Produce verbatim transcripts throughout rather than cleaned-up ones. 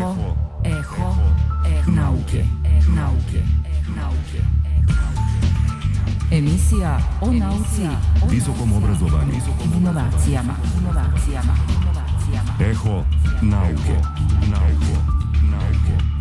Eho, eho, eho nauke, nauke, nauke. Emisija o nauci, visokom obrazovanju, inovacijama, inovacijama, inovacijama. Eho nauke, nauke, nauke, nauke.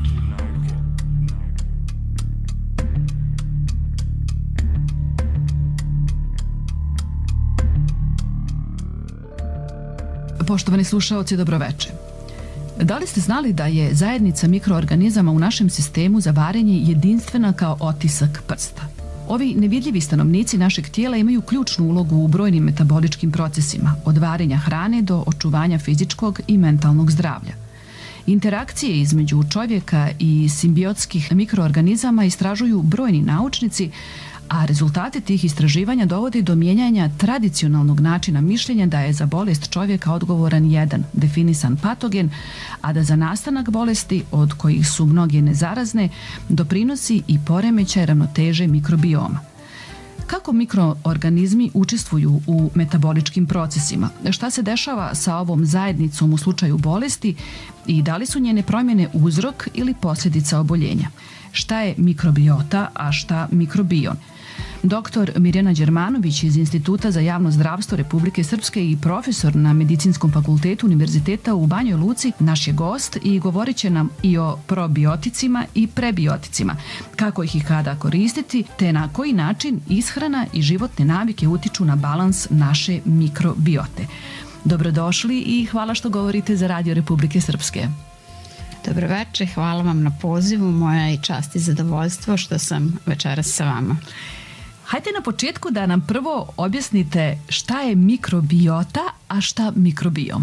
Poštovani slušaoci, dobroveče. Da li ste znali da je zajednica mikroorganizama u našem sistemu za varenje jedinstvena kao otisak prsta? Ovi nevidljivi stanovnici našeg tijela imaju ključnu ulogu u brojnim metaboličkim procesima, od varenja hrane do očuvanja fizičkog i mentalnog zdravlja. Interakcije između čovjeka i simbiotskih mikroorganizama istražuju brojni naučnici, a rezultate tih istraživanja dovode do mijenjanja tradicionalnog načina mišljenja da je za bolest čovjeka odgovoran jedan definisan patogen, a da za nastanak bolesti, od kojih su mnoge nezarazne, doprinosi i poremećaj ravnoteže mikrobioma. Kako mikroorganizmi učestvuju u metaboličkim procesima? Šta se dešava sa ovom zajednicom u slučaju bolesti i da li su njene promjene uzrok ili posljedica oboljenja? Šta je mikrobiota, a šta mikrobiom? Doktor Mirjana Đermanović iz Instituta za javno zdravstvo Republike Srpske i profesor na Medicinskom fakultetu Univerziteta u Banjoj Luci naš je gost i govorit će nam i o probioticima i prebioticima, kako ih i kada koristiti, te na koji način ishrana i životne navike utiču na balans naše mikrobiote. Dobrodošli i hvala što govorite za Radio Republike Srpske. Dobroveče, hvala vam na pozivu, moja je čast i zadovoljstvo što sam večeras sa vama. Hajde na početku da nam prvo objasnite šta je mikrobiota, a šta mikrobiom.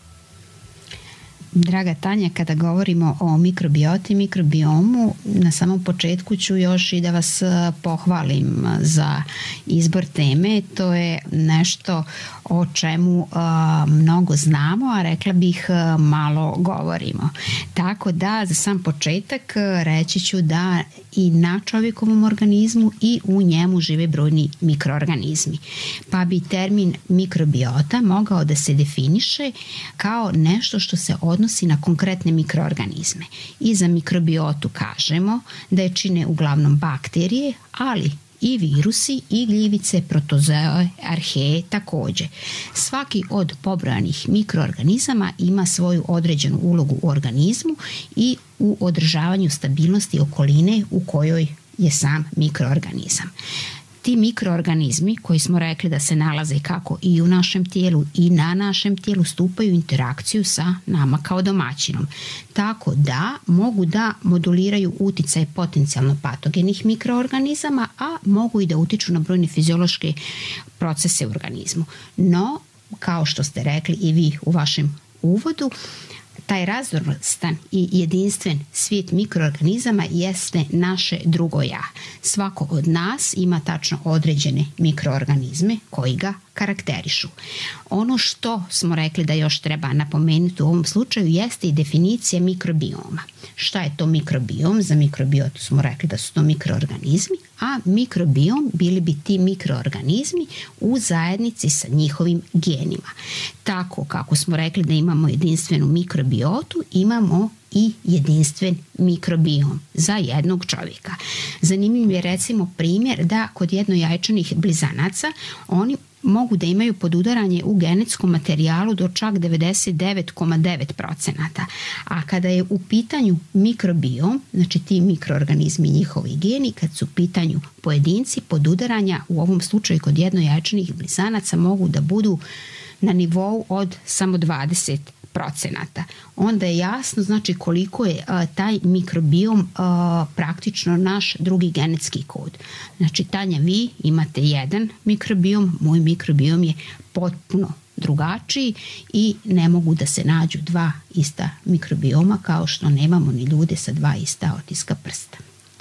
Draga Tanja, kada govorimo o mikrobioti i mikrobiomu, na samom početku ću još i da vas pohvalim za izbor teme. To je nešto o čemu uh, mnogo znamo, a rekla bih uh, malo govorimo. Tako da za sam početak reći ću da i na čovjekovom organizmu i u njemu žive brojni mikroorganizmi. Pa bi termin mikrobiota mogao da se definiše kao nešto što se odnosi na konkretne mikroorganizme. I za mikrobiotu kažemo da je čine uglavnom bakterije, ali i virusi, i gljivice, protozoe, arheje također. Svaki od pobrojanih mikroorganizama ima svoju određenu ulogu u organizmu i u održavanju stabilnosti okoline u kojoj je sam mikroorganizam. Ti mikroorganizmi koji smo rekli da se nalaze kako i u našem tijelu i na našem tijelu stupaju u interakciju sa nama kao domaćinom. Tako da mogu da moduliraju uticaj potencijalno patogenih mikroorganizama, a mogu i da utiču na brojne fiziološke procese u organizmu. No, kao što ste rekli i vi u vašem uvodu, taj razvrstan i jedinstven svijet mikroorganizama jeste naše drugo ja. Svako od nas ima tačno određene mikroorganizme koji ga karakterišu. Ono što smo rekli da još treba napomenuti u ovom slučaju jeste i definicija mikrobioma. Šta je to mikrobiom? Za mikrobiotu smo rekli da su to mikroorganizmi, a mikrobiom bili bi ti mikroorganizmi u zajednici sa njihovim genima. Tako kako smo rekli da imamo jedinstvenu mikrobiotu, imamo i jedinstven mikrobiom za jednog čovjeka. Zanimljiv je recimo primjer da kod jednojajčanih blizanaca oni mogu da imaju podudaranje u genetskom materijalu do čak devedeset devet zarez devet posto. A kada je u pitanju mikrobiom, znači ti mikroorganizmi, njihovi geni, kad su u pitanju pojedinci, podudaranja u ovom slučaju kod jednojajčanih blizanaca mogu da budu na nivou od samo dvadeset procenata. Onda je jasno znači koliko je a, taj mikrobiom a, praktično naš drugi genetski kod. Znači Tanja, vi imate jedan mikrobiom, moj mikrobiom je potpuno drugačiji i ne mogu da se nađu dva ista mikrobioma kao što nemamo ni ljude sa dva ista otiska prsta.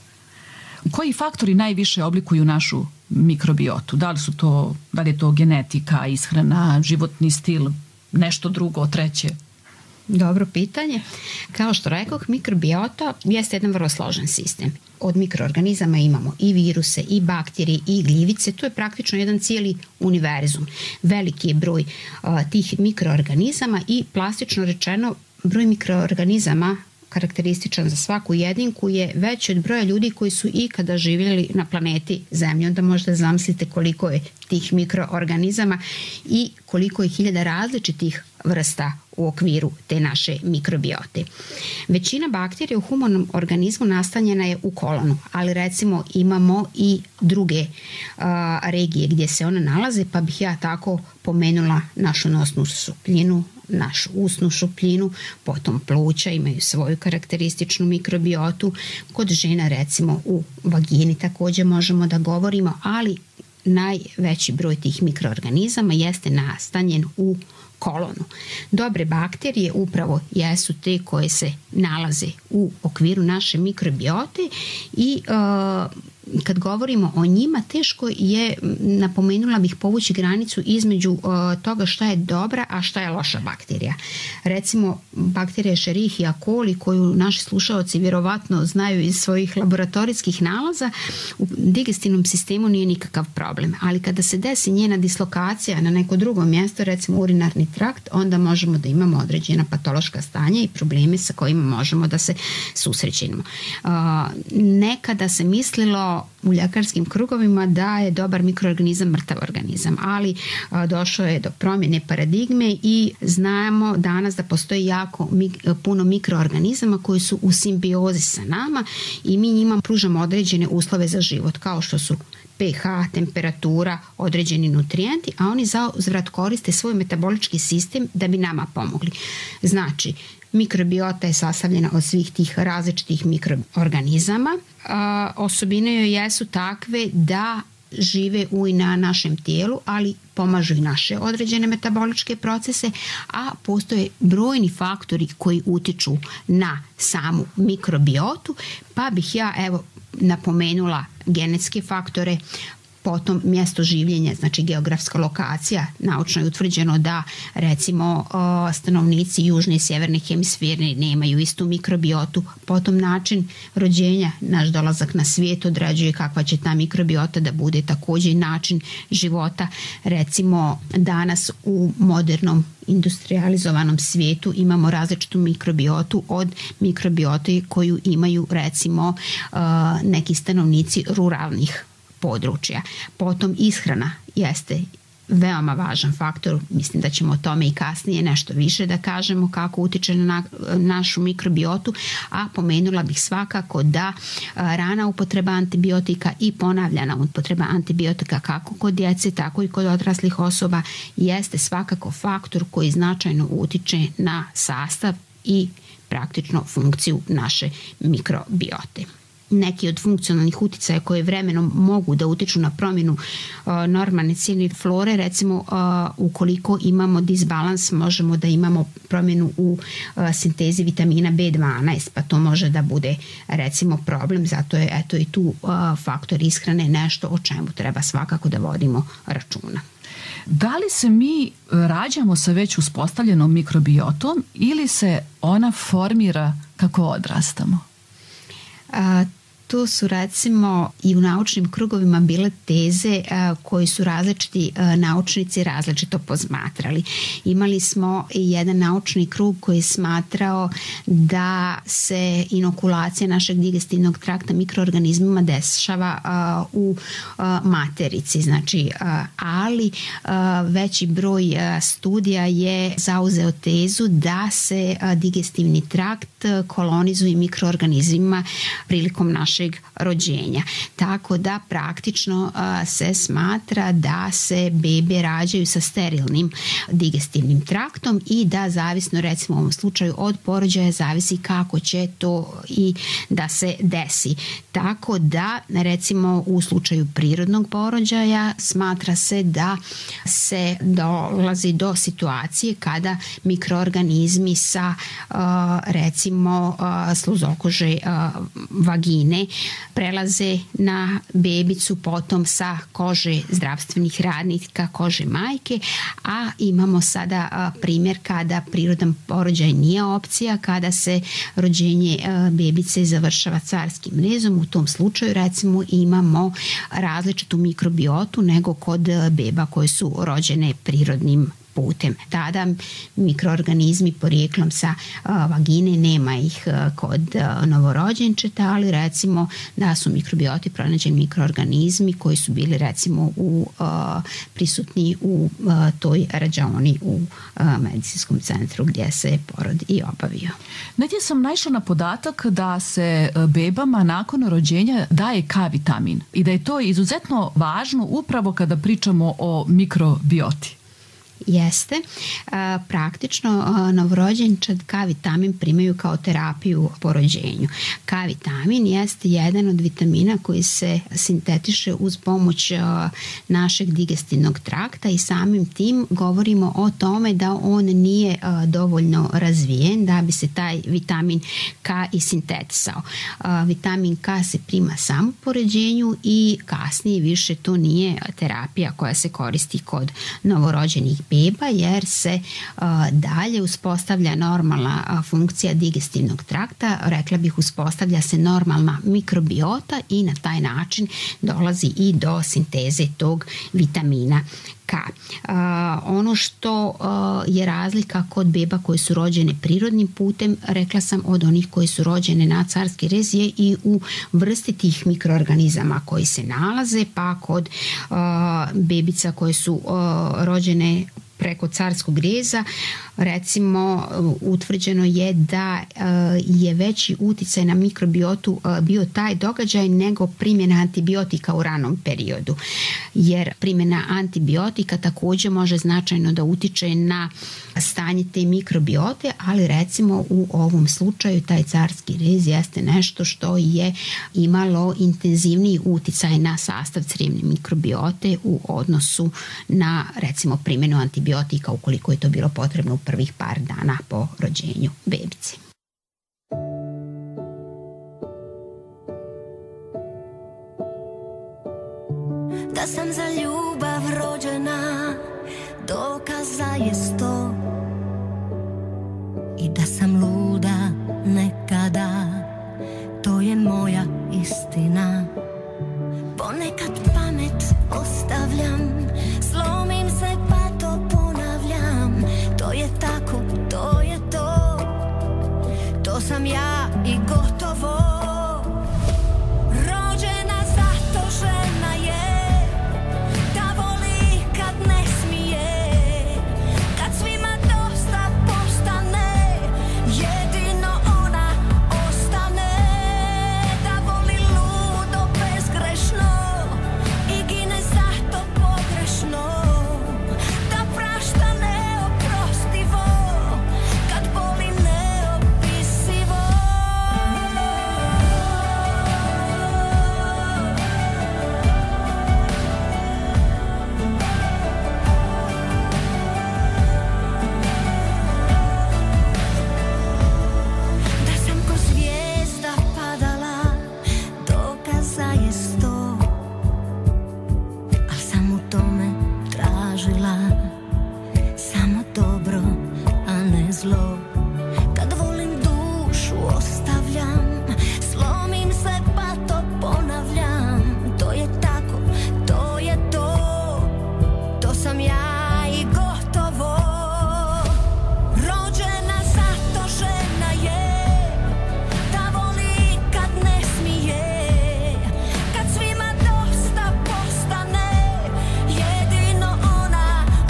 Koji faktori najviše oblikuju našu mikrobiotu? Da li su to, da li je to genetika, ishrana, životni stil, nešto drugo, treće? Dobro pitanje. Kao što rekoh, mikrobiota jeste jedan vrlo složen sistem. Od mikroorganizama imamo i viruse, i bakterije, i gljivice. To je praktično jedan cijeli univerzum. Veliki je broj uh, tih mikroorganizama i plastično rečeno broj mikroorganizama karakterističan za svaku jedinku je veći od broja ljudi koji su ikada živjeli na planeti Zemlji. Onda možete zamislite koliko je tih mikroorganizama i koliko je hiljada različitih vrsta u okviru te naše mikrobiote. Većina bakterija u humanom organizmu nastanjena je u kolonu, ali recimo imamo i druge a, regije gdje se one nalaze, pa bih ja tako pomenula našu nosnu šupljinu, našu usnu šupljinu, potom pluća imaju svoju karakterističnu mikrobiotu. Kod žena recimo u vagini također možemo da govorimo, ali najveći broj tih mikroorganizama jeste nastanjen u kolonu. Dobre bakterije upravo jesu te koje se nalaze u okviru naše mikrobiote i uh, kad govorimo o njima, teško je, napomenula bih, povući granicu između uh, toga šta je dobra, a šta je loša bakterija. Recimo, bakterija Escherichia coli, koju naši slušaoci vjerovatno znaju iz svojih laboratorijskih nalaza, u digestivnom sistemu nije nikakav problem. Ali kada se desi njena dislokacija na neko drugo mjesto, recimo urinarni trakt, onda možemo da imamo određena patološka stanja i probleme sa kojima možemo da se susrećemo. Uh, nekada se mislilo u ljekarskim krugovima da je dobar mikroorganizam mrtav organizam, ali a, došlo je do promjene paradigme i znamo danas da postoji jako mik, puno mikroorganizama koji su u simbiozi sa nama i mi njima pružamo određene uslove za život, kao što su pH, temperatura, određeni nutrijenti, a oni za uzvrat koriste svoj metabolički sistem da bi nama pomogli. Znači, mikrobiota je sastavljena od svih tih različitih mikroorganizama. Osobine joj jesu takve da žive u i na našem tijelu, ali pomažu i naše određene metaboličke procese, a postoje brojni faktori koji utiču na samu mikrobiotu, pa bih ja evo napomenula genetske faktore, potom mjesto življenja, znači geografska lokacija. Naučno je utvrđeno da recimo stanovnici južne i sjeverne hemisfere nemaju istu mikrobiotu, potom način rođenja, naš dolazak na svijet određuje kakva će ta mikrobiota da bude, također i način života. Recimo danas u modernom industrializovanom svijetu imamo različitu mikrobiotu od mikrobiote koju imaju recimo neki stanovnici ruralnih područja. Potom ishrana jeste veoma važan faktor, mislim da ćemo o tome i kasnije nešto više da kažemo kako utiče na našu mikrobiotu, a pomenula bih svakako da rana upotreba antibiotika i ponavljana upotreba antibiotika kako kod djece, tako i kod odraslih osoba jeste svakako faktor koji značajno utiče na sastav i praktično funkciju naše mikrobiote. Neki od funkcionalnih uticaja koje vremenom mogu da utiču na promjenu uh, normalne cijene flore, recimo uh, ukoliko imamo disbalans, možemo da imamo promjenu u uh, sintezi vitamina be dvanaest, pa to može da bude recimo problem, zato je eto i tu uh, faktor ishrane nešto o čemu treba svakako da vodimo računa. Da li se mi rađamo sa već uspostavljenom mikrobiotom ili se ona formira kako odrastamo? A, to su recimo i u naučnim krugovima bile teze a, koji su različiti a, naučnici različito posmatrali. Imali smo jedan naučni krug koji je smatrao da se inokulacija našeg digestivnog trakta mikroorganizmima dešava a, u a, materici, znači, a, ali a, veći broj a, studija je zauzeo tezu da se a, digestivni trakt kolonizuje mikroorganizmima prilikom našeg rođenja. Tako da praktično a, se smatra da se bebe rađaju sa sterilnim digestivnim traktom i da zavisno recimo u ovom slučaju od porođaja zavisi kako će to i da se desi. Tako da recimo u slučaju prirodnog porođaja smatra se da se dolazi do situacije kada mikroorganizmi sa a, recimo a, sluzokože a, vagine prelaze na bebicu, potom sa kože zdravstvenih radnika, kože majke, a imamo sada a, primjer kada prirodan porođaj nije opcija, kada se rođenje a, bebice završava carskim rezom. U tom slučaju recimo imamo različitu mikrobiotu nego kod beba koje su rođene prirodnim putem. Tada mikroorganizmi porijeklom sa a, vagine, nema ih a, kod a, novorođenčeta, ali recimo da su mikrobioti pronađeni mikroorganizmi koji su bili recimo u, a, prisutni u a, toj rađaoni u a, medicinskom centru gdje se porod i obavio. Negdje sam naišla na podatak da se bebama nakon rođenja daje K vitamin i da je to izuzetno važno upravo kada pričamo o mikrobioti. Jeste. Praktično novorođenčad K vitamin primaju kao terapiju po rođenju. K vitamin jeste jedan od vitamina koji se sintetiše uz pomoć našeg digestivnog trakta i samim tim govorimo o tome da on nije dovoljno razvijen da bi se taj vitamin K i sintetisao. Vitamin K se prima samo po rođenju i kasnije više to nije terapija koja se koristi kod novorođenih beba, jer se a, dalje uspostavlja normalna a, funkcija digestivnog trakta, rekla bih uspostavlja se normalna mikrobiota i na taj način dolazi i do sinteze tog vitamina K. A, ono što a, je razlika kod beba koje su rođene prirodnim putem, rekla sam, od onih koje su rođene na carski rez je i u vrsti tih mikroorganizama koji se nalaze, pa kod a, bebica koje su a, rođene preko carskog reza, recimo utvrđeno je da je veći uticaj na mikrobiotu bio taj događaj nego primjena antibiotika u ranom periodu. Jer primjena antibiotika također može značajno da utiče na stanje te mikrobiote, ali recimo u ovom slučaju taj carski rez jeste nešto što je imalo intenzivniji uticaj na sastav crijevne mikrobiote u odnosu na recimo primjenu antibiotika ukoliko je to bilo potrebno u prvih par dana po rođenju bebice. Da sam za ljubav rođena, dokaza je sto. I da sam luda nekada, to je moja istina. Ponekad pamet ostavljam, slomim se pa to ponavljam. To je tako, to je to, to sam ja i gotovo. Rođena zato žena je, da voli kad ne smije, kad svima dosta postane, jedino ona ostane. Da voli ludo, bezgrešno i gine zato pogrešno, da prašta neoprostivo kad boli neopisivo. Da sam ko zvijezda padala, dokaza je sto, al sam u tome tražila samo dobro, a ne zlo. Kad volim dušu ostavljam, slomim se pa to ponavljam. To je tako, to je to, to sam ja i gotovo. Rođena zato žena je, da voli kad ne smije, kad svima dosta postane, jedino ona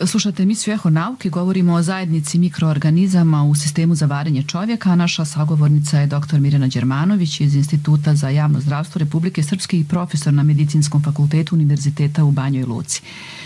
Slušate emisiju Eho nauke, govorimo o zajednici mikroorganizama u sistemu za varenje čovjeka, a naša sagovornica je doktor Mirjana Đermanović iz Instituta za javno zdravstvo Republike Srpske i profesor na Medicinskom fakultetu Univerziteta u Banjoj Luci.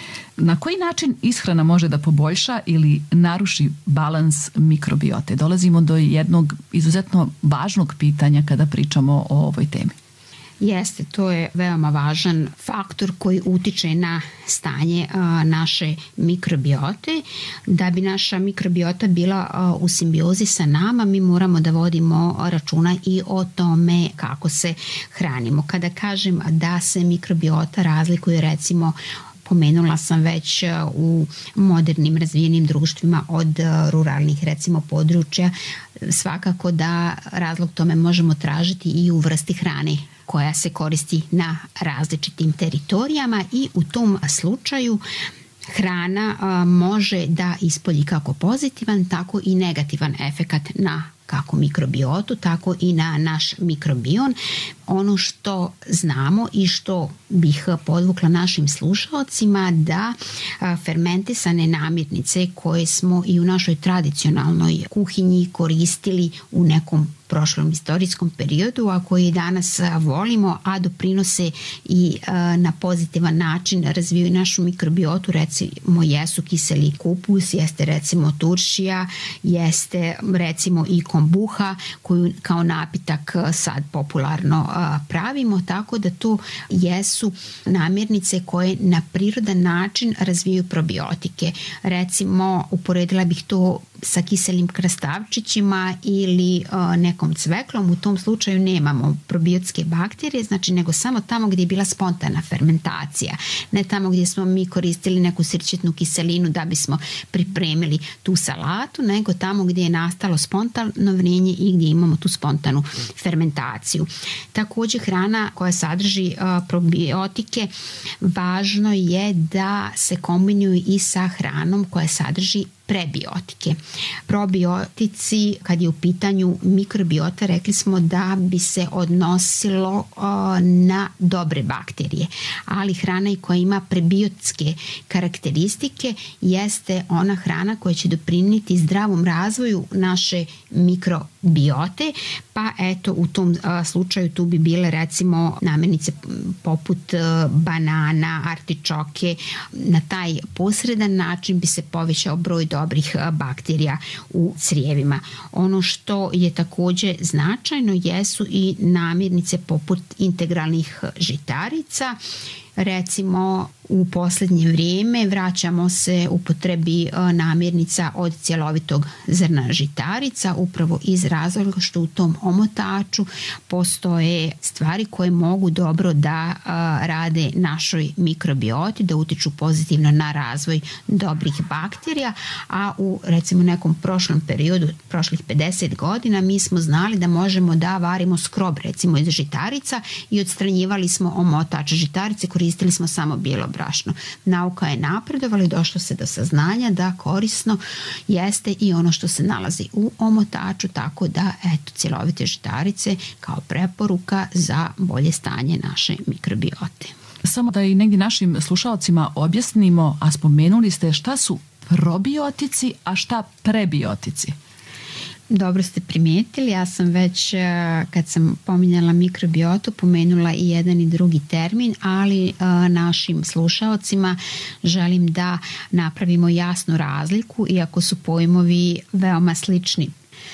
Na koji način ishrana može da poboljša ili naruši balans mikrobiote? Dolazimo do jednog izuzetno važnog pitanja kada pričamo o ovoj temi. Jeste, to je veoma važan faktor koji utiče na stanje a, naše mikrobiote. Da bi naša mikrobiota bila a, u simbiozi sa nama, mi moramo da vodimo računa i o tome kako se hranimo. Kada kažem da se mikrobiota razlikuje, recimo, pomenula sam već u modernim razvijenim društvima od ruralnih, recimo, područja, svakako da razlog tome možemo tražiti i u vrsti hrane koja se koristi na različitim teritorijama i u tom slučaju hrana a, može da ispolji kako pozitivan, tako i negativan efekat na kako mikrobiotu, tako i na naš mikrobion. Ono što znamo i što bih podvukla našim slušaocima, da fermentisane namirnice koje smo i u našoj tradicionalnoj kuhinji koristili u nekom prošlom istorijskom periodu, a koji danas volimo, a doprinose i na pozitivan način razvijaju našu mikrobiotu, recimo jesu kiseli kupus, jeste recimo turšija, jeste recimo i kombuha koju kao napitak sad popularno pravimo, tako da to jesu namirnice koje na prirodan način razvijaju probiotike. Recimo, uporedila bih to sa kiselim krastavčićima ili uh, nekom cveklom. U tom slučaju nemamo probiotske bakterije, znači nego samo tamo gdje je bila spontana fermentacija, ne tamo gdje smo mi koristili neku sirćetnu kiselinu da bismo pripremili tu salatu, nego tamo gdje je nastalo spontano vrenje i gdje imamo tu spontanu fermentaciju. Također hrana koja sadrži uh, probiotike, važno je da se kombinuju i sa hranom koja sadrži prebiotike. Probiotici, kad je u pitanju mikrobiota, rekli smo da bi se odnosilo uh, na dobre bakterije, ali hrana i koja ima prebiotske karakteristike jeste ona hrana koja će doprinijeti zdravom razvoju naše mikrobiote, pa eto u tom uh, slučaju tu bi bile recimo namirnice poput uh, banana, artičoke. Na taj posredan način bi se povećao broj dobrih bakterija u crijevima. Ono što je također značajno jesu i namirnice poput integralnih žitarica. Recimo, u posljednje vrijeme vraćamo se upotrebi namirnica od cjelovitog zrna žitarica, upravo iz razloga što u tom omotaču postoje stvari koje mogu dobro da rade našoj mikrobioti, da utiču pozitivno na razvoj dobrih bakterija, a u recimo nekom prošlom periodu, prošlih pedeset godina, mi smo znali da možemo da varimo skrob recimo iz žitarica i odstranjivali smo omotač žitarice, koristili smo samo bijelo brašno. Nauka je napredovala i došlo se do saznanja da korisno jeste i ono što se nalazi u omotaču, tako da eto cjelovite žitarice kao preporuka za bolje stanje naše mikrobiote. Samo da i negdje našim slušalcima objasnimo, a spomenuli ste šta su probiotici, a šta prebiotici. Dobro ste primijetili, ja sam već kad sam pominjala mikrobiotu pomenula i jedan i drugi termin, ali našim slušaocima želim da napravimo jasnu razliku, iako su pojmovi veoma slični.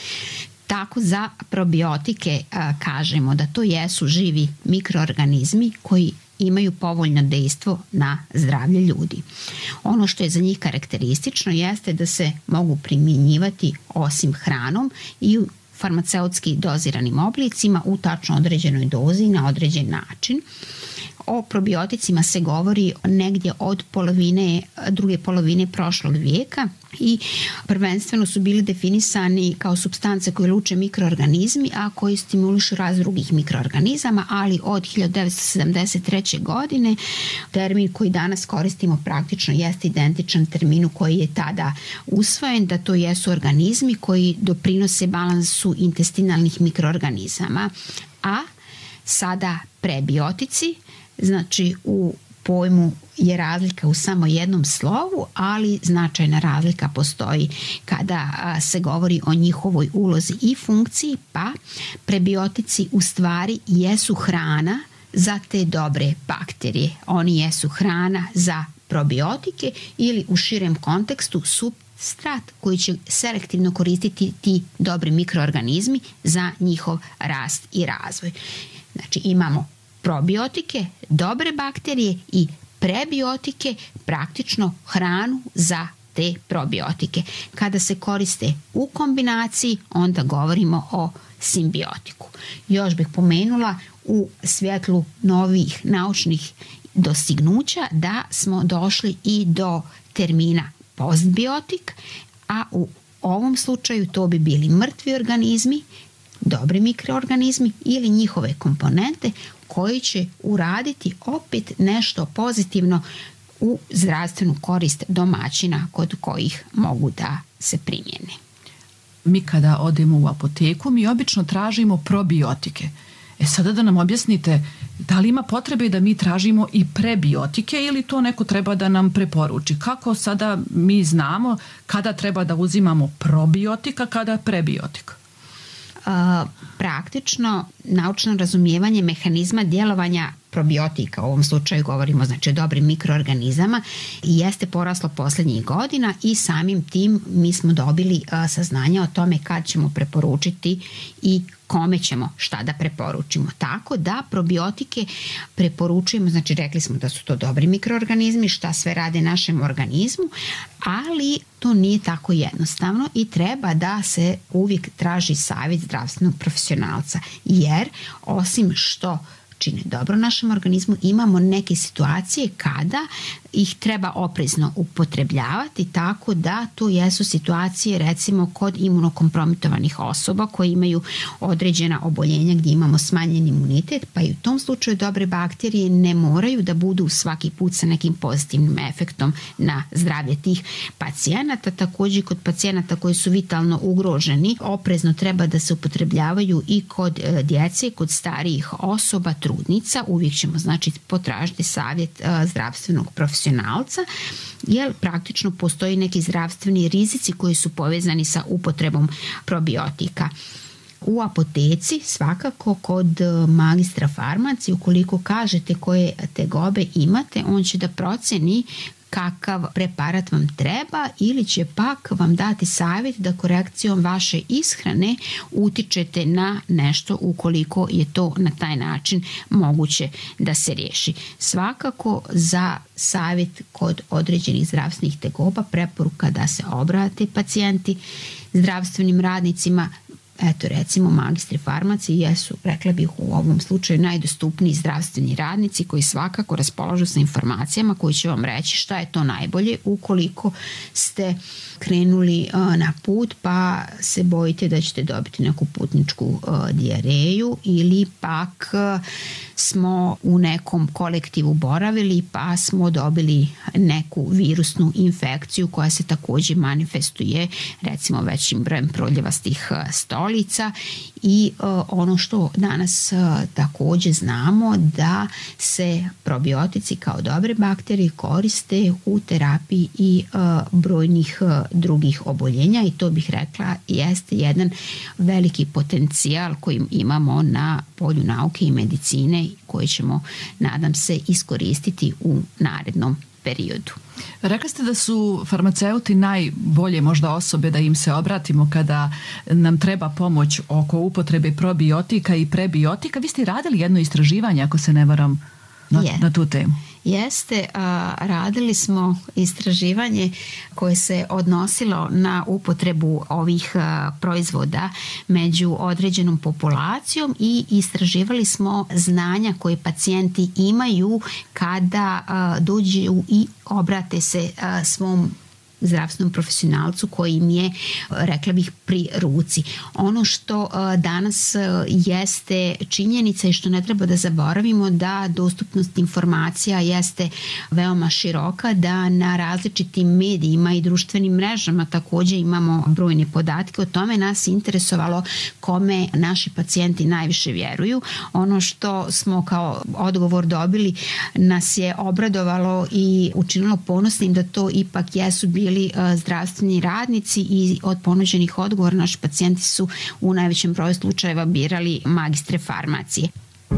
Tako za probiotike kažemo da to jesu živi mikroorganizmi koji imaju povoljno dejstvo na zdravlje ljudi. Ono što je za njih karakteristično jeste da se mogu primjenjivati osim hranom i u farmaceutski doziranim oblicima u tačno određenoj dozi i na određen način. O probioticima se govori negdje od polovine, druge polovine prošlog vijeka i prvenstveno su bili definisani kao supstance koje luče mikroorganizmi, a koji stimulišu rast drugih mikroorganizama, ali od hiljadu devetsto sedamdeset treće. godine termin koji danas koristimo praktično jeste identičan terminu koji je tada usvojen, da to jesu organizmi koji doprinose balansu intestinalnih mikroorganizama, a sada prebiotici, znači u pojmu je razlika u samo jednom slovu, ali značajna razlika postoji kada se govori o njihovoj ulozi i funkciji, pa prebiotici u stvari jesu hrana za te dobre bakterije. Oni jesu hrana za probiotike ili u širem kontekstu supstrat koji će selektivno koristiti ti dobri mikroorganizmi za njihov rast i razvoj. Znači imamo probiotike, dobre bakterije i prebiotike, praktično hranu za te probiotike. Kada se koriste u kombinaciji, onda govorimo o simbiotiku. Još bih pomenula u svjetlu novih naučnih dostignuća da smo došli i do termina postbiotik, a u ovom slučaju to bi bili mrtvi organizmi, dobri mikroorganizmi ili njihove komponente koji će uraditi opet nešto pozitivno u zdravstvenu korist domaćina kod kojih mogu da se primjene. Mi kada odemo u apoteku, mi obično tražimo probiotike. E sada da nam objasnite, da li ima potrebe da mi tražimo i prebiotike ili to neko treba da nam preporuči? Kako sada mi znamo kada treba da uzimamo probiotika, kada prebiotika? Uh, praktično naučno razumijevanje mehanizma djelovanja probiotika, u ovom slučaju govorimo znači o dobrim mikroorganizama, jeste poraslo posljednjih godina i samim tim mi smo dobili uh, saznanja o tome kad ćemo preporučiti i kome ćemo šta da preporučimo. Tako da probiotike preporučujemo, znači rekli smo da su to dobri mikroorganizmi, šta sve rade našem organizmu, ali to nije tako jednostavno i treba da se uvijek traži savjet zdravstvenog profesionalca, jer osim što čine dobro našem organizmu, imamo neke situacije kada ih treba oprezno upotrebljavati, tako da to jesu situacije recimo kod imunokompromitovanih osoba koji imaju određena oboljenja gdje imamo smanjen imunitet, pa i u tom slučaju dobre bakterije ne moraju da budu svaki put sa nekim pozitivnim efektom na zdravlje tih pacijenata. Također kod pacijenata koji su vitalno ugroženi, oprezno treba da se upotrebljavaju i kod djece, kod starijih osoba, trudnica. Uvijek ćemo znači potražiti savjet zdravstvenog profesionalca, jer praktično postoji neki zdravstveni rizici koji su povezani sa upotrebom probiotika. U apoteci, svakako kod magistra farmacije, ukoliko kažete koje tegobe imate, on će da proceni kakav preparat vam treba ili će pak vam dati savjet da korekcijom vaše ishrane utičete na nešto ukoliko je to na taj način moguće da se riješi. Svakako za savjet kod određenih zdravstvenih tegoba preporuka da se obrate pacijenti zdravstvenim radnicima. Eto recimo magistri farmacije jesu, rekla bih u ovom slučaju, najdostupniji zdravstveni radnici koji svakako raspolažu sa informacijama koji će vam reći šta je to najbolje ukoliko ste krenuli na put pa se bojite da ćete dobiti neku putničku dijareju ili pak smo u nekom kolektivu boravili pa smo dobili neku virusnu infekciju koja se također manifestuje recimo većim brojem proljevastih stolica i uh, ono što danas uh, također znamo da se probiotici kao dobre bakterije koriste u terapiji i uh, brojnih uh, drugih oboljenja i to bih rekla jeste jedan veliki potencijal koji imamo na polju nauke i medicine koji ćemo, nadam se, iskoristiti u narednom periodu. Rekli ste da su farmaceuti najbolje možda osobe da im se obratimo kada nam treba pomoć oko upotrebe probiotika i prebiotika. Vi ste radili jedno istraživanje, ako se ne varam, na, yeah. na tu temu. Jeste, a, radili smo istraživanje koje se odnosilo na upotrebu ovih a, proizvoda među određenom populacijom i istraživali smo znanja koje pacijenti imaju kada a, dođu i obrate se a, svom zdravstvenom profesionalcu koji im je, rekla bih, pri ruci. Ono što danas jeste činjenica i što ne treba da zaboravimo, da dostupnost informacija jeste veoma široka, da na različitim medijima i društvenim mrežama takođe imamo brojne podatke o tome. Nas interesovalo kome naši pacijenti najviše vjeruju. Ono što smo kao odgovor dobili nas je obradovalo i učinilo ponosnim da to ipak jesu bili zdravstveni radnici i od ponuđenih odgovora naši pacijenti su u najvećem broju slučajeva birali magistre farmacije.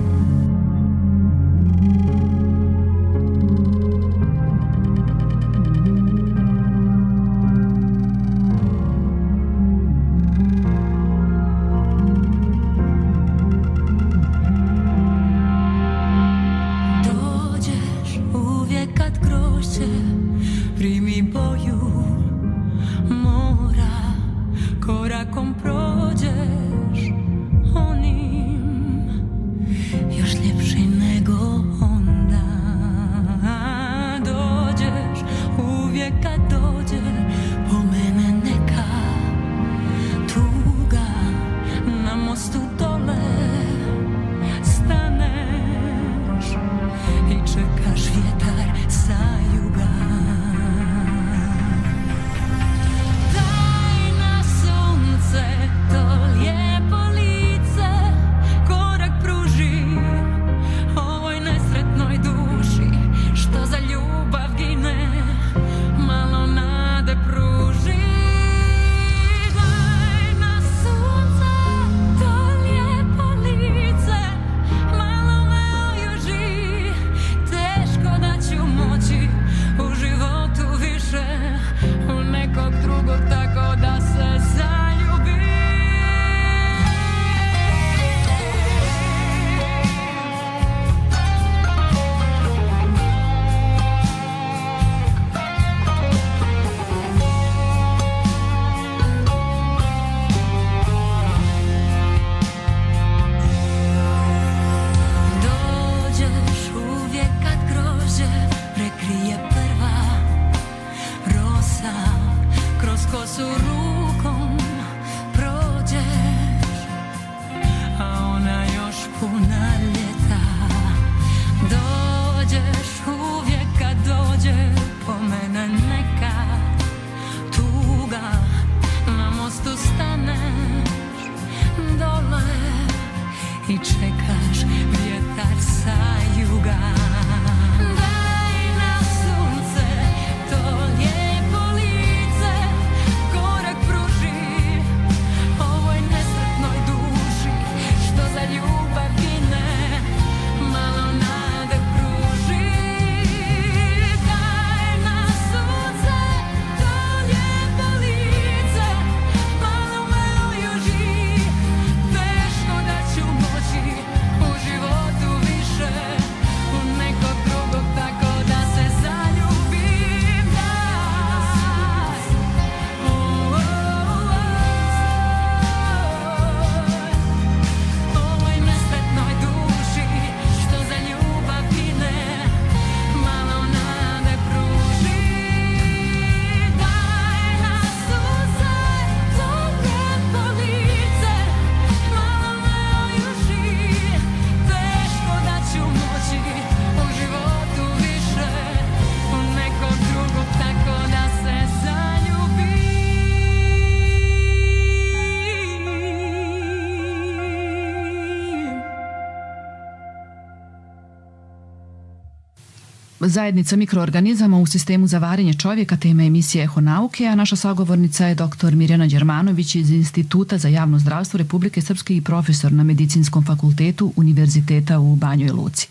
Zajednica mikroorganizama u sistemu za varenje čovjeka, tema emisije Eho nauke, a naša sagovornica je doktor Mirjana Đermanović iz Instituta za javno zdravstvo Republike Srpske i profesor na Medicinskom fakultetu Univerziteta u Banjoj Luci.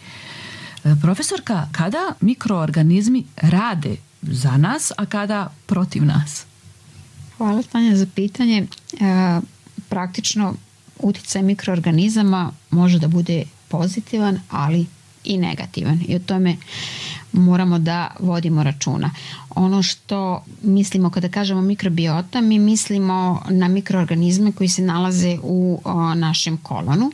Profesorka, kada mikroorganizmi rade za nas, a kada protiv nas? Hvala, Tanja, za pitanje. E, praktično uticaj mikroorganizama može da bude pozitivan, ali i negativan, i o tome moramo da vodimo računa. Ono što mislimo kada kažemo mikrobiota, mi mislimo na mikroorganizme koji se nalaze u o, našem kolonu,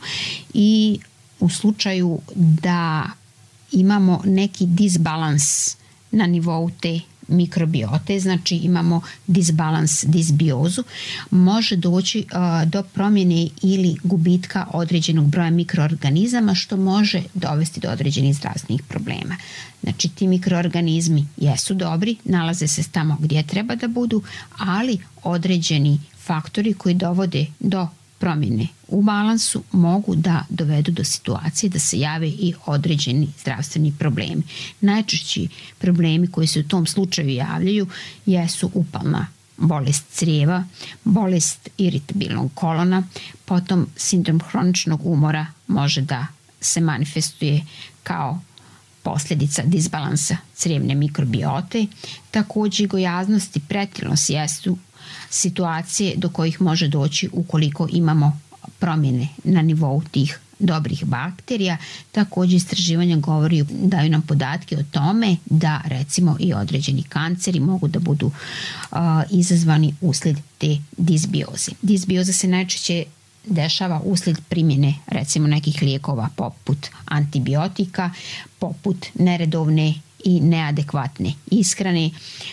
i u slučaju da imamo neki disbalans na nivou te mikrobiote, znači imamo disbalans, disbiozu, može doći uh, do promjene ili gubitka određenog broja mikroorganizama, što može dovesti do određenih zdravstvenih problema. Znači ti mikroorganizmi jesu dobri, nalaze se tamo gdje treba da budu, ali određeni faktori koji dovode do promjene u balansu mogu da dovedu do situacije da se jave i određeni zdravstveni problemi. Najčešći problemi koji se u tom slučaju javljaju jesu upalna bolest crijeva, bolest iritabilnog kolona, potom sindrom hroničnog umora može da se manifestuje kao posljedica disbalansa crijevne mikrobiote. Također gojaznost i pretilost jesu situacije do kojih može doći ukoliko imamo promjene na nivou tih dobrih bakterija. Također istraživanja govori, daju nam podatke o tome da recimo i određeni kanceri mogu da budu uh, izazvani uslijed te disbioze. Disbioza se najčešće dešava uslijed primjene recimo nekih lijekova poput antibiotika, poput neredovne i neadekvatne ishrane,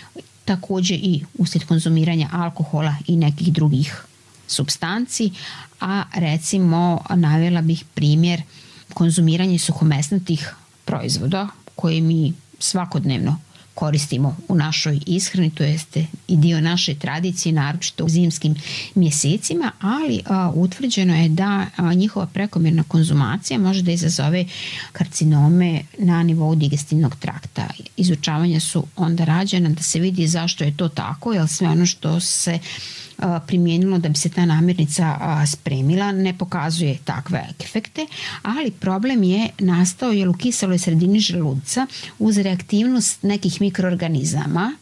također i uslijed konzumiranja alkohola i nekih drugih supstanci, a recimo navela bih primjer konzumiranja suhomesnatih proizvoda koje mi svakodnevno koristimo u našoj ishrani, to jeste i dio naše tradicije, naročito u zimskim mjesecima, ali a, utvrđeno je da a, njihova prekomjerna konzumacija može da izazove karcinome na nivou digestivnog trakta. Izučavanja su onda rađena da se vidi zašto je to tako, jer sve ono što se primijenilo da bi se ta namirnica spremila ne pokazuje takve efekte, ali problem je nastao jer u kiseloj sredini želuca uz reaktivnost nekih mikroorganizama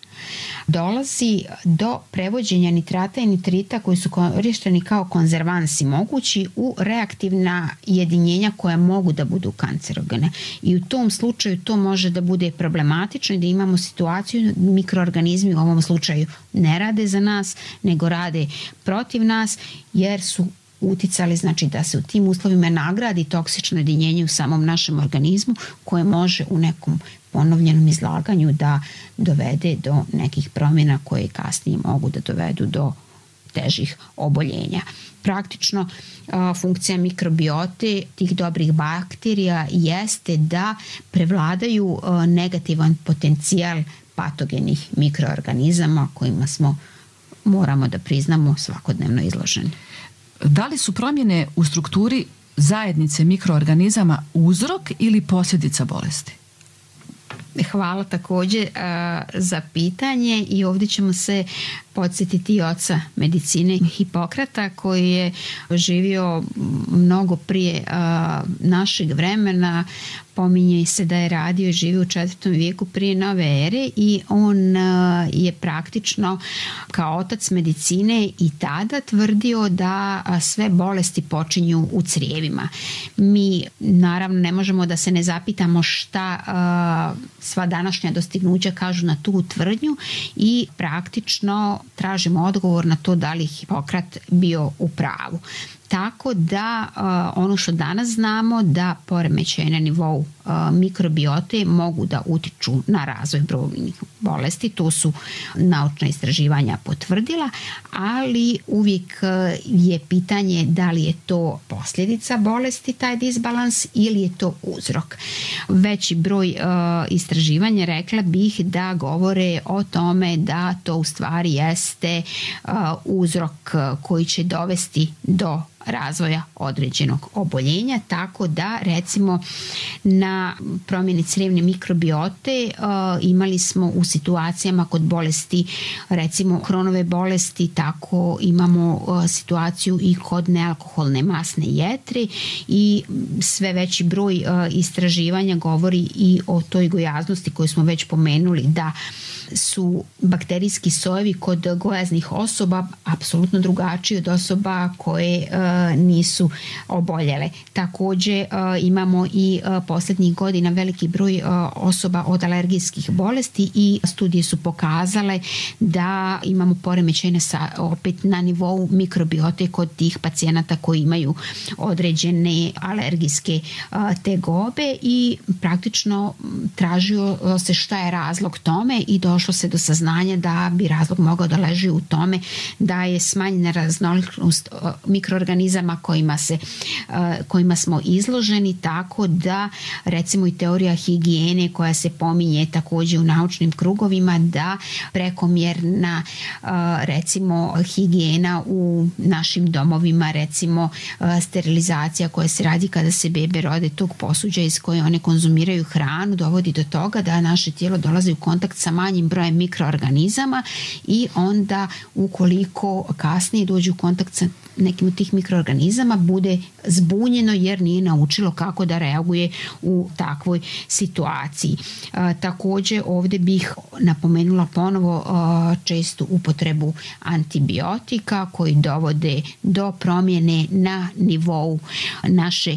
dolazi do prevođenja nitrata i nitrita koji su korišteni kao konzervansi mogući u reaktivna jedinjenja koja mogu da budu kancerogene. I u tom slučaju to može da bude problematično i da imamo situaciju mikroorganizmi u ovom slučaju ne rade za nas, nego rade protiv nas jer su uticali, znači da se u tim uslovima nagradi toksično jedinjenje u samom našem organizmu koje može u nekom ponovljenom izlaganju da dovede do nekih promjena koje kasnije mogu da dovedu do težih oboljenja. Praktično funkcija mikrobiote tih dobrih bakterija jeste da prevladaju negativan potencijal patogenih mikroorganizama kojima smo, moramo da priznamo, svakodnevno izloženi. Da li su promjene u strukturi zajednice mikroorganizama uzrok ili posljedica bolesti? Hvala također uh, za pitanje i ovdje ćemo se podsjetiti oca medicine Hipokrata koji je živio mnogo prije uh, našeg vremena. Pominje se da je radio i živio u četvrtom vijeku prije nove ere i on uh, je praktično kao otac medicine i tada tvrdio da uh, sve bolesti počinju u crijevima. Mi naravno ne možemo da se ne zapitamo šta uh, sva današnja dostignuća kažu na tu tvrdnju i praktično tražimo odgovor na to da li Hipokrat bio u pravu. Tako da uh, ono što danas znamo da poremećaje na nivou uh, mikrobiote mogu da utiču na razvoj brojnih bolesti, to su naučna istraživanja potvrdila, ali uvijek uh, je pitanje da li je to posljedica bolesti taj disbalans ili je to uzrok. Veći broj uh, istraživanja rekla bih da govore o tome da to u stvari jeste uh, uzrok koji će dovesti do razvoja određenog oboljenja, tako da recimo na promjeni crijevne mikrobiote uh, imali smo u situacijama kod bolesti recimo Kronove bolesti, tako imamo uh, situaciju i kod nealkoholne masne jetre i sve veći broj uh, istraživanja govori i o toj gojaznosti koju smo već pomenuli da su bakterijski sojevi kod gojaznih osoba apsolutno drugačiji od osoba koje uh, nisu oboljele. Takođe imamo i poslednjih godina veliki broj osoba od alergijskih bolesti i studije su pokazale da imamo poremećajne sa, opet na nivou mikrobiote kod tih pacijenata koji imaju određene alergijske tegobe i praktično tražio se šta je razlog tome i došlo se do saznanja da bi razlog mogao da leži u tome da je smanjena raznolikost mikroorganizama kojima, se, kojima smo izloženi, tako da recimo i teorija higijene koja se pominje takođe u naučnim krugovima da prekomjerna recimo higijena u našim domovima, recimo sterilizacija koja se radi kada se bebe rode, tog posuđa iz koje one konzumiraju hranu, dovodi do toga da naše tijelo dolazi u kontakt sa manjim brojem mikroorganizama i onda ukoliko kasnije dođe u kontakt sa nekim od tih mikroorganizama bude zbunjeno jer nije naučilo kako da reaguje u takvoj situaciji. E, takođe ovde bih napomenula ponovo e, čestu upotrebu antibiotika koji dovode do promjene na nivou naše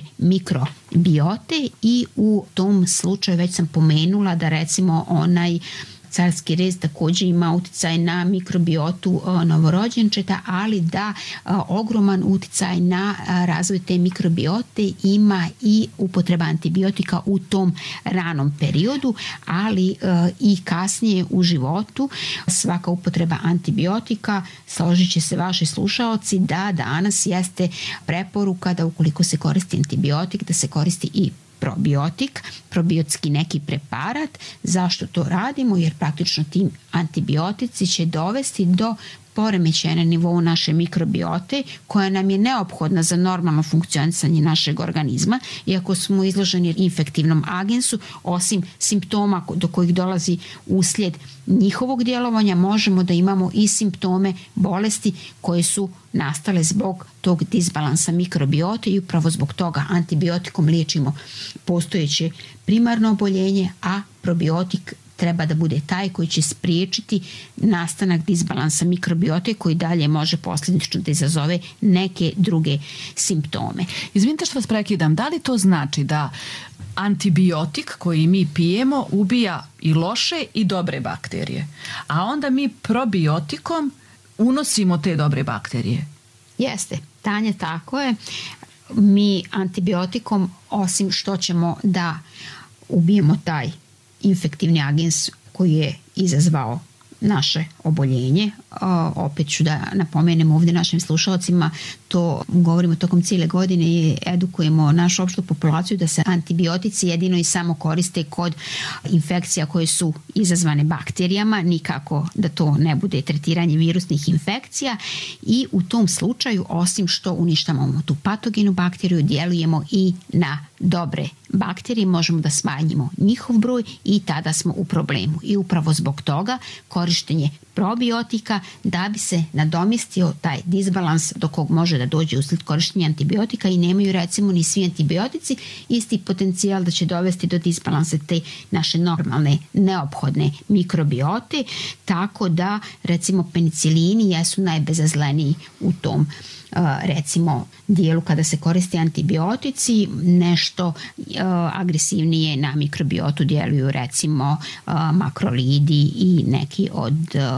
mikrobiote i u tom slučaju već sam pomenula da recimo onaj carski rez takođe ima uticaj na mikrobiotu novorođenčeta, ali da ogroman uticaj na razvoj te mikrobiote ima i upotreba antibiotika u tom ranom periodu, ali i kasnije u životu. Svaka upotreba antibiotika, složit će se vaši slušaoci, da danas jeste preporuka da ukoliko se koristi antibiotik, da se koristi i probiotik, probiotski neki preparat. Zašto to radimo? Jer praktično tim antibiotici će dovesti do poremećaja na nivou naše mikrobiote koja nam je neophodna za normalno funkcionisanje našeg organizma. Iako smo izloženi infektivnom agensu, osim simptoma do kojih dolazi uslijed njihovog djelovanja, možemo da imamo i simptome bolesti koje su nastale zbog tog disbalansa mikrobiote i upravo zbog toga antibiotikom liječimo postojeće primarno oboljenje, a probiotik treba da bude taj koji će spriječiti nastanak disbalansa mikrobiote koji dalje može posljedično da izazove neke druge simptome. Izvinite što vas prekidam, da li to znači da antibiotik koji mi pijemo ubija i loše i dobre bakterije, a onda mi probiotikom unosimo te dobre bakterije? Jeste, Tanja, tako je. Mi antibiotikom, osim što ćemo da ubijemo taj infektivni agens koji je izazvao naše oboljenje. Opet ću da napomenem ovdje našim slušalcima, to govorimo tokom cijele godine i edukujemo našu opštu populaciju da se antibiotici jedino i samo koriste kod infekcija koje su izazvane bakterijama, nikako da to ne bude tretiranje virusnih infekcija i u tom slučaju, osim što uništavamo tu patogenu bakteriju, djelujemo i na dobre bakterije, možemo da smanjimo njihov broj i tada smo u problemu. I upravo zbog toga korištenje probiotika da bi se nadomjestio taj disbalans do kog može da dođe uslijed korištenja antibiotika i nemaju recimo ni svi antibiotici isti potencijal da će dovesti do disbalansa te naše normalne neophodne mikrobiote, tako da recimo penicilini jesu najbezazleniji u tom recimo dijelu kada se koriste antibiotici. Nešto agresivnije na mikrobiotu djeluju recimo makrolidi i neki od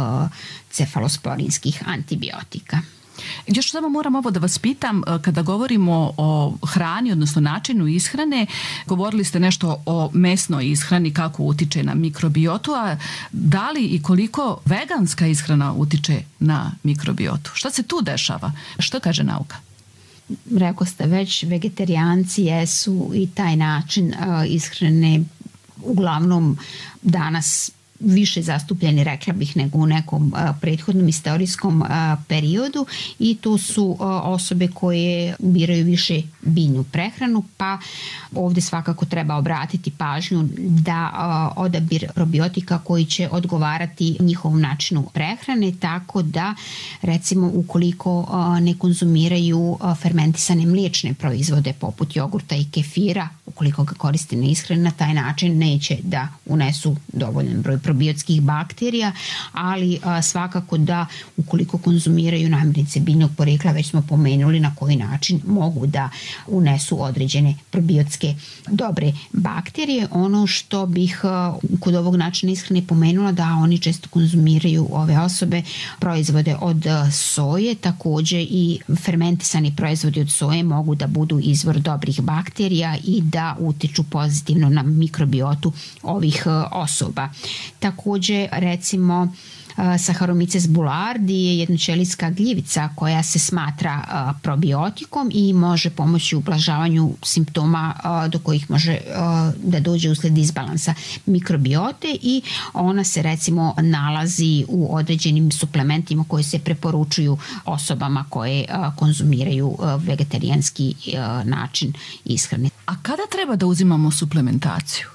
cefalosporinskih antibiotika. Još samo moram ovo da vas pitam, kada govorimo o hrani, odnosno načinu ishrane, govorili ste nešto o mesnoj ishrani, kako utiče na mikrobiotu, a da li i koliko veganska ishrana utiče na mikrobiotu? Šta se tu dešava? Što kaže nauka? Rekao ste već, vegetarijanci jesu i taj način ishrane uglavnom danas više zastupljeni, rekla bih, nego u nekom prethodnom istorijskom periodu i tu su osobe koje biraju više biljnu prehranu, pa ovdje svakako treba obratiti pažnju da odabir probiotika koji će odgovarati njihovom načinu prehrane, tako da recimo ukoliko ne konzumiraju fermentisane mliječne proizvode poput jogurta i kefira, ukoliko ga koriste na ishrani, na taj način neće da unesu dovoljan broj probiotika probiotskih bakterija, ali a, svakako da ukoliko konzumiraju namirnice biljnog porekla, već smo pomenuli na koji način mogu da unesu određene probiotske dobre bakterije. Ono što bih a, kod ovog načina ishrane pomenula da oni često konzumiraju ove osobe proizvode od a, soje, takođe i fermentisani proizvodi od soje mogu da budu izvor dobrih bakterija i da utiču pozitivno na mikrobiotu ovih osoba. Takođe, recimo, Saccharomyces boulardii je jednoćelijska gljivica koja se smatra probiotikom i može pomoći u ublažavanju simptoma do kojih može da dođe usled disbalansa mikrobiote i ona se recimo nalazi u određenim suplementima koji se preporučuju osobama koje konzumiraju vegetarijanski način ishrane. A kada treba da uzimamo suplementaciju?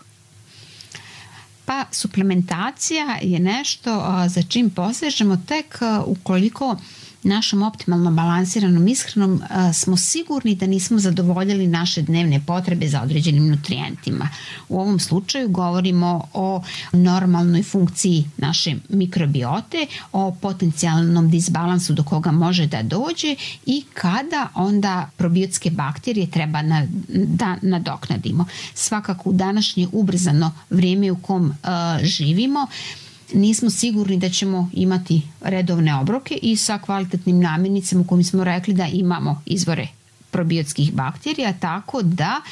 Pa suplementacija je nešto za čim posežemo tek ukoliko našom optimalno balansiranom ishranom smo sigurni da nismo zadovoljili naše dnevne potrebe za određenim nutrijentima. U ovom slučaju govorimo o normalnoj funkciji naše mikrobiote, o potencijalnom disbalansu do koga može da dođe i kada onda probiotske bakterije treba na, da nadoknadimo. Svakako u današnje ubrzano vrijeme u kom uh, živimo, nismo sigurni da ćemo imati redovne obroke i sa kvalitetnim namirnicama u kojim smo rekli da imamo izvore probiotskih bakterija, tako da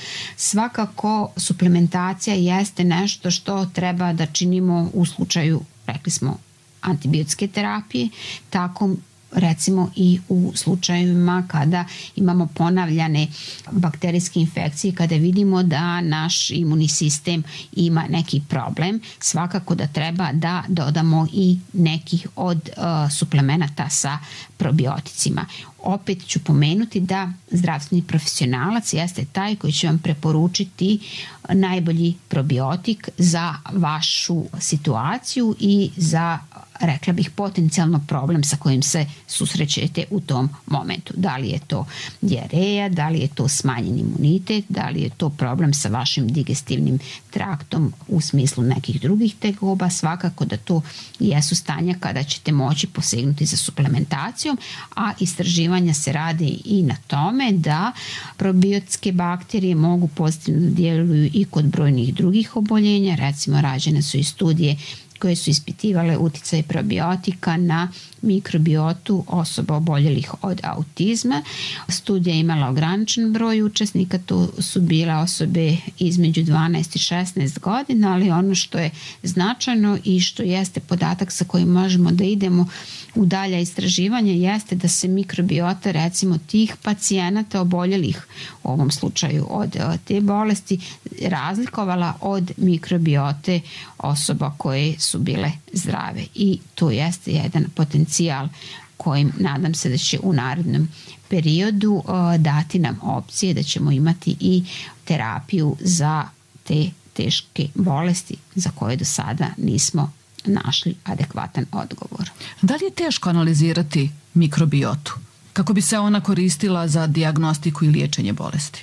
svakako suplementacija jeste nešto što treba da činimo u slučaju, rekli smo, antibiotske terapije, tako recimo i u slučajevima kada imamo ponavljane bakterijske infekcije, kada vidimo da naš imunni sistem ima neki problem, svakako da treba da dodamo i nekih od uh, suplemenata sa probioticima. Opet ću pomenuti da zdravstveni profesionalac jeste taj koji će vam preporučiti najbolji probiotik za vašu situaciju i za, rekla bih, potencijalno problem sa kojim se susrećete u tom momentu. Da li je to dijareja, da li je to smanjen imunitet, da li je to problem sa vašim digestivnim traktom u smislu nekih drugih tegoba, svakako da to jesu stanja kada ćete moći posegnuti za suplementacijom, a istraživanja se radi i na tome da probiotske bakterije mogu pozitivno da djeluju i kod brojnih drugih oboljenja. Recimo, rađene su i studije koje su ispitivale uticaj probiotika na mikrobiotu osoba oboljelih od autizma. Studija je imala ograničen broj učesnika, to su bile osobe između dvanaest i šesnaest godina, ali ono što je značajno i što jeste podatak sa kojim možemo da idemo u dalja istraživanja jeste da se mikrobiota recimo tih pacijenata oboljelih u ovom slučaju od te bolesti razlikovala od mikrobiote osoba koje su bile zdrave i to jeste jedan potencijal kojim nadam se da će u narednom periodu uh, dati nam opcije da ćemo imati i terapiju za te teške bolesti za koje do sada nismo našli adekvatan odgovor. Da li je teško analizirati mikrobiotu kako bi se ona koristila za dijagnostiku i liječenje bolesti?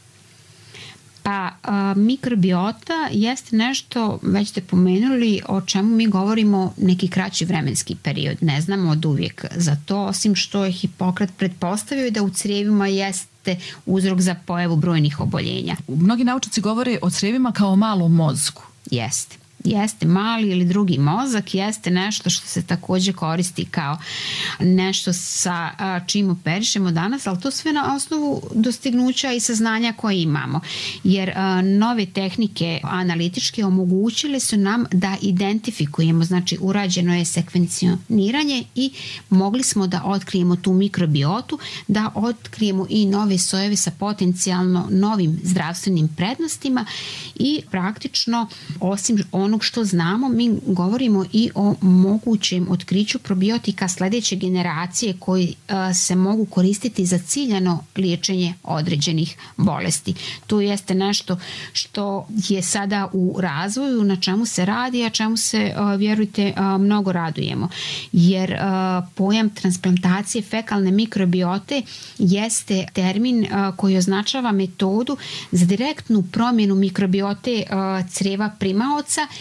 Pa a, mikrobiota jeste nešto, već ste pomenuli, o čemu mi govorimo neki kraći vremenski period. Ne znamo od uvijek za to, osim što je Hipokrat pretpostavio da u crijevima jeste uzrok za pojavu brojnih oboljenja. Mnogi naučnici govore o crijevima kao malom mozgu. Jeste. Jeste mali ili drugi mozak, jeste nešto što se takođe koristi kao nešto sa čim operišemo danas, ali to sve na osnovu dostignuća i saznanja koje imamo. Jer nove tehnike analitičke omogućile su nam da identifikujemo, znači urađeno je sekvencioniranje i mogli smo da otkrijemo tu mikrobiotu, da otkrijemo i nove sojeve sa potencijalno novim zdravstvenim prednostima i praktično osim onog što znamo, mi govorimo i o mogućem otkriću probiotika sledeće generacije koji uh, se mogu koristiti za ciljano liječenje određenih bolesti. To jeste nešto što je sada u razvoju, na čemu se radi, a čemu se, uh, vjerujte, uh, mnogo radujemo. Jer uh, pojam transplantacije fekalne mikrobiote jeste termin uh, koji označava metodu za direktnu promjenu mikrobiote uh, crijeva primaoca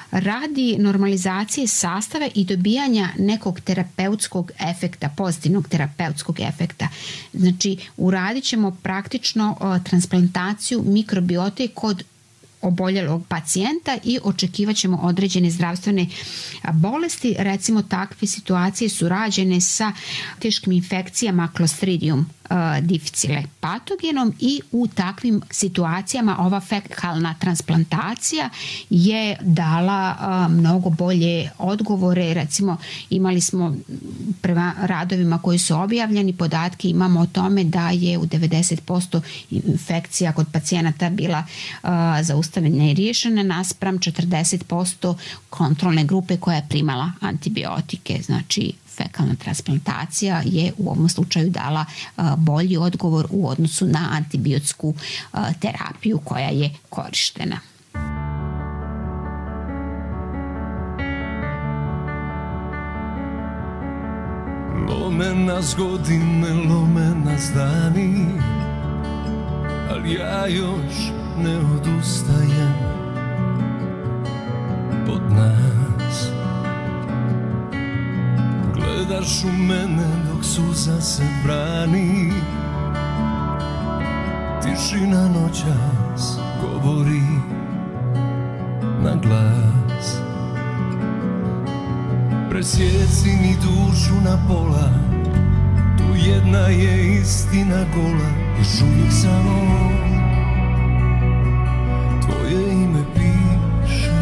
radi normalizacije sastava i dobijanja nekog terapeutskog efekta, pozitivnog terapeutskog efekta. Znači, uradit ćemo praktično uh, transplantaciju mikrobiote kod oboljelog pacijenta i očekivat ćemo određene zdravstvene bolesti. Recimo, takve situacije su rađene sa teškim infekcijama Clostridium difficile patogenom i u takvim situacijama ova fekalna transplantacija je dala mnogo bolje odgovore. Recimo, imali smo prema radovima koji su objavljeni podatke, imamo o tome da je u devedeset posto infekcija kod pacijenata bila zaustavljena i riješena naspram četrdeset posto kontrolne grupe koja je primala antibiotike. Znači, fekalna transplantacija je u ovom slučaju dala bolji odgovor u odnosu na antibiotsku terapiju koja je korištena. Lome nas godine, lome nas dani, ali ja još ne odustajem pod nas. Gledaš u mene dok suza se brani, tišina noćas govori na glas. Presjeci mi dušu na pola, tu jedna je istina gola, još uvijek samo tvoje ime piše.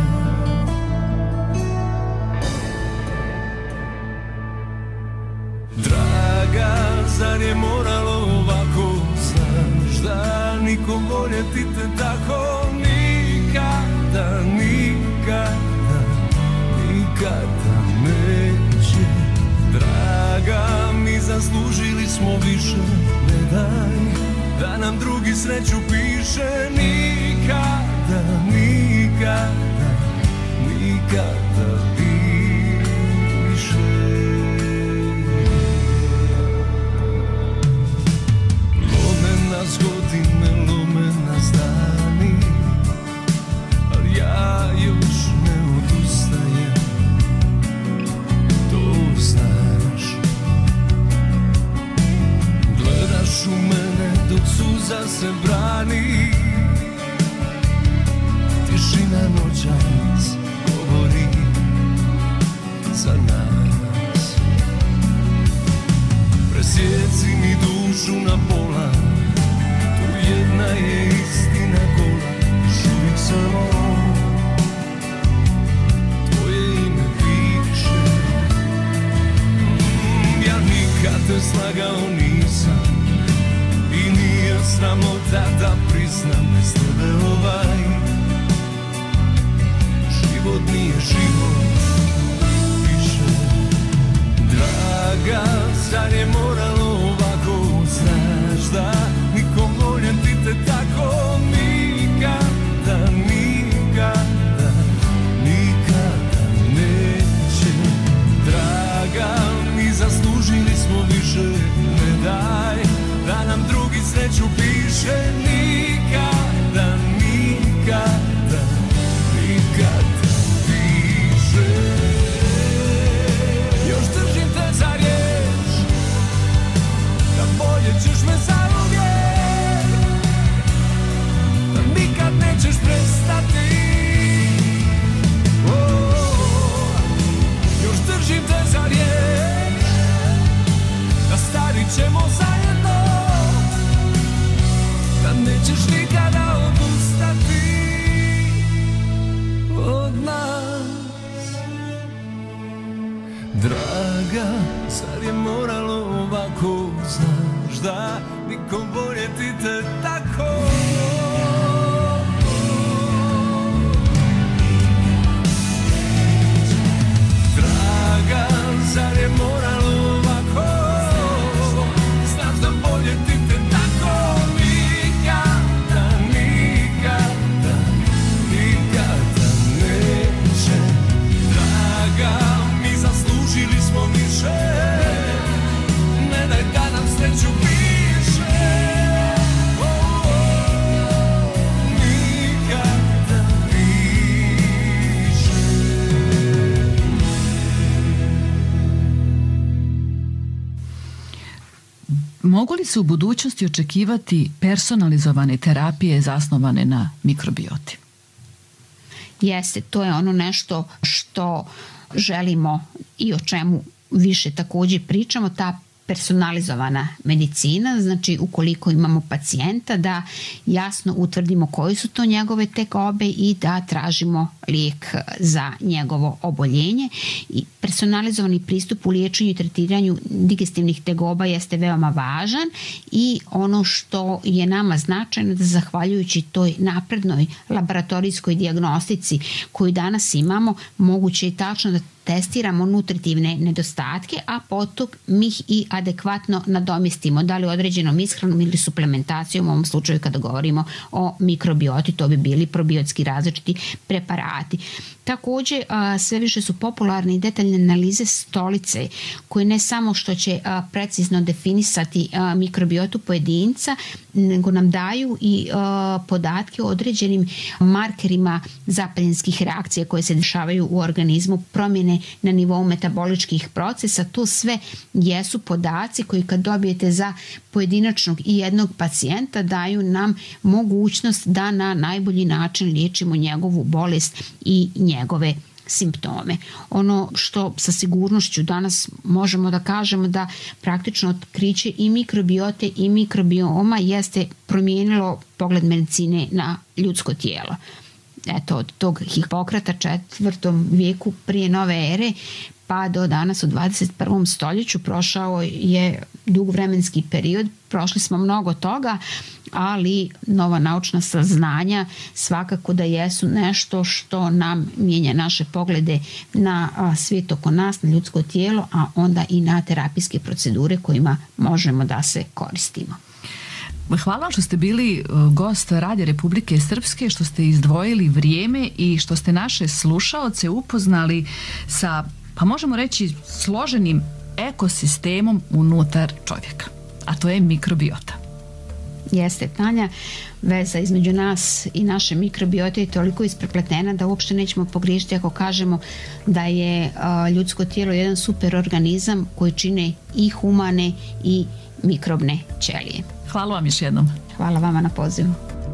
Draga, zar je moralo ovako, znaš da nikom voljeti te tako nikada, nikada, nikada neće. Draga, mi zaslužili smo više, ne daj da nam drugi sreću piše. Nikada, nikada, nikada više. Lome nas godine, lome nas dani, ali ja još ne odustajem, to znaš. Gledaš u mene dok suza se brani, tišina noćas govori za nas. Presjeci mi dušu na pola, tu jedna je istina gola, još uvijek samo tvoje ime piše. Mm, ja nikad te slagao nisam i nije sramota da priznam, bez tebe ovaj život nije život više. Draga, zar je moralo ovako, znaš da nikom voljen ti te tako nikada, nikada, nikada neće. Draga, mi zaslužili smo više, ne daj da nam drugi sreću piše. Nikada, nikada, nikada više. Još držim te za riječ, da bolje ćeš me zauvijek, da nikad nećeš prestati. Oh, još držim te za riječ, da starit ćemo zajedno, da nećeš nikada odustati od nas. Draga, zar je moralo ovako, znaš da nikom bolje ti te tako. Draga, zar je moralo ovako, znaš da bolje ti te tako. Nikada, nikada, nikada neće. Draga, mi zaslužili smo više, ne daj da nam sreću piše. Oh, oh, nikada više. Mogu li se u budućnosti očekivati personalizovane terapije zasnovane na mikrobioti? Jeste, to je ono nešto što želimo i o čemu više također pričamo, ta personalizovana medicina, znači ukoliko imamo pacijenta da jasno utvrdimo koji su to njegove tegobe i da tražimo lijek za njegovo oboljenje. I personalizovani pristup u liječenju i tretiranju digestivnih tegoba jeste veoma važan i ono što je nama značajno da zahvaljujući toj naprednoj laboratorijskoj dijagnostici koju danas imamo, moguće je tačno da testiramo nutritivne nedostatke, a potom mi ih i adekvatno nadomjestimo, da li određenom ishranom ili suplementacijom, u ovom slučaju kada govorimo o mikrobioti, to bi bili probiotski različiti preparati. Također, sve više su popularne i detaljne analize stolice koje ne samo što će precizno definisati mikrobiotu pojedinca, nego nam daju i podatke o određenim markerima zapaljenskih reakcija koje se dešavaju u organizmu, promjene na nivou metaboličkih procesa. To sve jesu podaci koji kad dobijete za pojedinačnog i jednog pacijenta daju nam mogućnost da na najbolji način liječimo njegovu bolest i njegove simptome. Ono što sa sigurnošću danas možemo da kažemo da praktično otkriće i mikrobiote i mikrobioma jeste promijenilo pogled medicine na ljudsko tijelo. Eto, od tog Hipokrata četvrtom vijeku prije nove ere pa do danas u dvadeset prvom stoljeću prošao je dug vremenski period, prošli smo mnogo toga, ali nova naučna saznanja svakako da jesu nešto što nam mijenja naše poglede na svijet oko nas, na ljudsko tijelo, a onda i na terapijske procedure kojima možemo da se koristimo. Hvala vam što ste bili gost Radija Republike Srpske, što ste izdvojili vrijeme i što ste naše slušaoce upoznali sa, pa možemo reći, složenim ekosistemom unutar čovjeka, a to je mikrobiota. Jeste, Tanja, veza između nas i naše mikrobiote je toliko isprepletena da uopšte nećemo pogriješiti ako kažemo da je a, ljudsko tijelo jedan super organizam koji čine i humane i mikrobne ćelije. Hvala vam još jednom. Hvala vama na pozivu.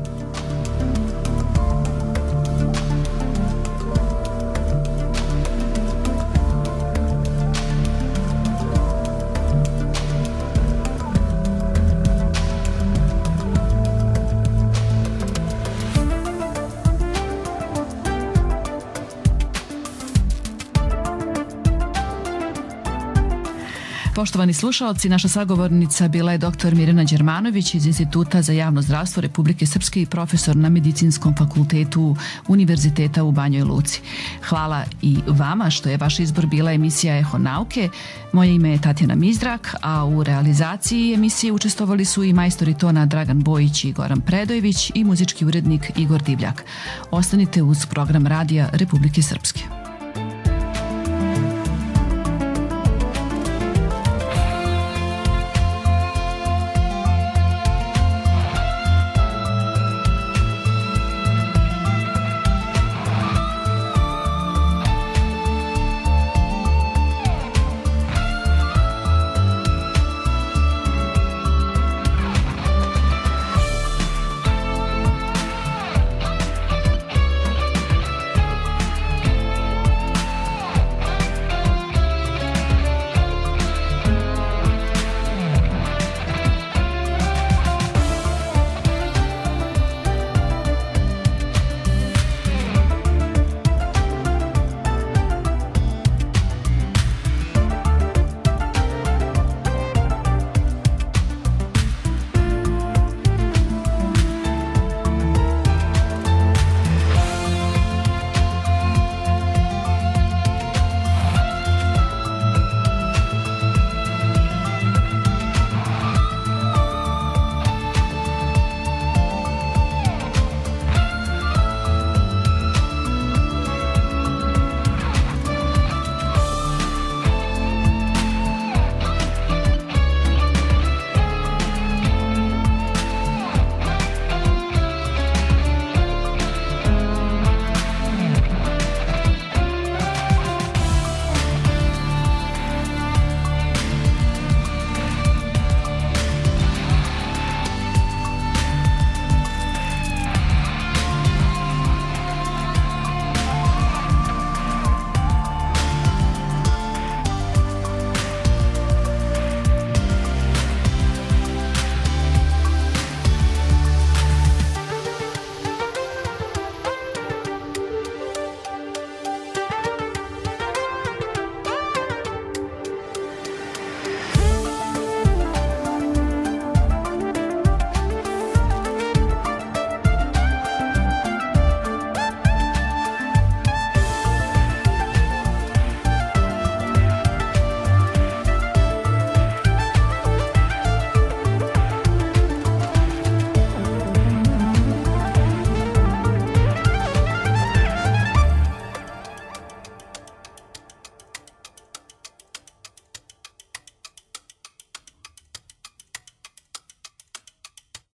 Poštovani slušalci, naša sagovornica bila je doktor Mirjana Đermanović iz Instituta za javno zdravstvo Republike Srpske i profesor na Medicinskom fakultetu Univerziteta u Banjoj Luci. Hvala i vama što je vaš izbor bila emisija Eho nauke. Moje ime je Tatjana Mizdrak, a u realizaciji emisije učestvovali su i majstori tona Dragan Bojić i Goran Predojević i muzički urednik Igor Divljak. Ostanite uz program Radija Republike Srpske.